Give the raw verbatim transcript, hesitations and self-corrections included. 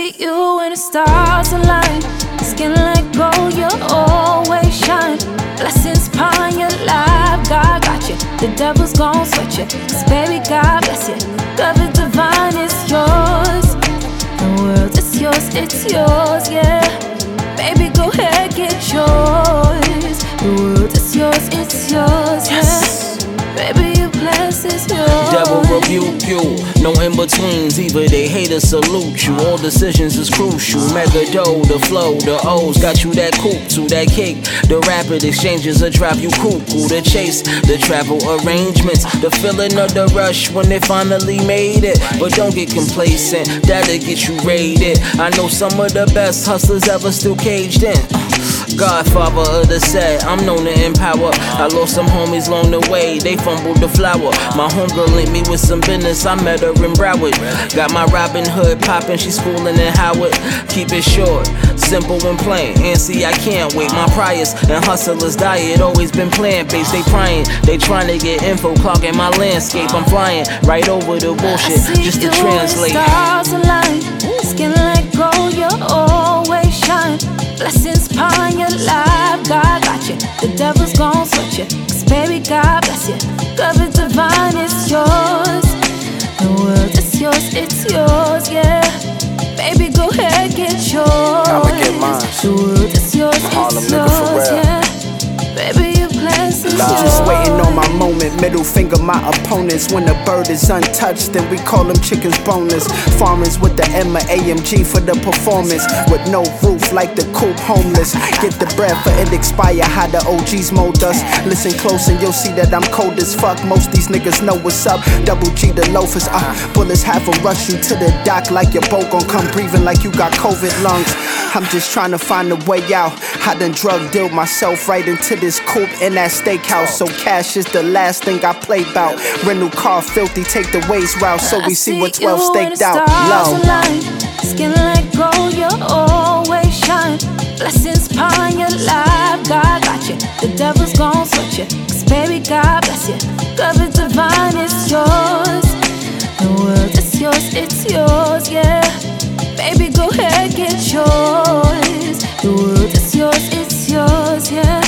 see you when the stars align. Skin like gold, you always shine. Blessings upon your life, God got you. The devil's gon' sweat you, 'cause baby, God bless you. Love is divine, it's yours. The world is yours, it's yours, yeah. Baby, go ahead, get yours. The world is yours, it's yours, yeah. Baby, your bless is yours. Devil rebuke you, no in-betweens, either they hate or salute you. All decisions is crucial, mega dough, the flow, the O's got you that coupe to that cake. The rapid exchanges will drive you cuckoo. The chase, the travel arrangements, the feeling of the rush when they finally made it. But don't get complacent, that'll get you raided. I know some of the best hustlers ever still caged in. Godfather of the set, I'm known to empower. I lost some homies along the way, they fumbled the flower. My homegirl linked me with some business, I met her in Broward. Got my Robin Hood poppin', she's schooling in Howard. Keep it short, simple and plain, and see I can't wait. My priors and hustlers' diet always been plant-based. They prying, they trying to get info, clogging my landscape. I'm flying right over the bullshit just to translate. Stars align, skin like gold, you always shine. Blessings upon your life, God got you. The devil's gon' sweat you, 'cause baby, God bless you. Love is divine, it's yours. The world is yours, it's yours, yeah. Baby, go ahead, get yours. I'ma get mine. The world is yours, Harlem it's nigga for yours, real. yeah. Baby, your blessings yours. Just waiting on my moment, middle finger my opponents. When the bird is untouched, then we call them chickens boneless. Farmers with the M A M G for the performance. With no roof like the coop homeless. Get the bread for it expire, how the O Gs mold us. Listen close and you'll see that I'm cold as fuck. Most these niggas know what's up. Double G the loafers, uh, bullets have them rush you to the dock like your boat gon' come breathing like you got COVID lungs. I'm just trying to find a way out. I done drug dealt myself right into this coupe in that steakhouse. So cash is the last thing I play bout. Rental car filthy, take the ways route. So we see what twelve staked out. Low. Skin like gold, you always shine. Blessings upon your life, God got you. The devil's gon' sweat you, 'cause baby, God bless you. Love is divine, it's yours. The world is yours, it's yours, yeah. Baby, go ahead, get yours. The world is yours, it's yours, yeah.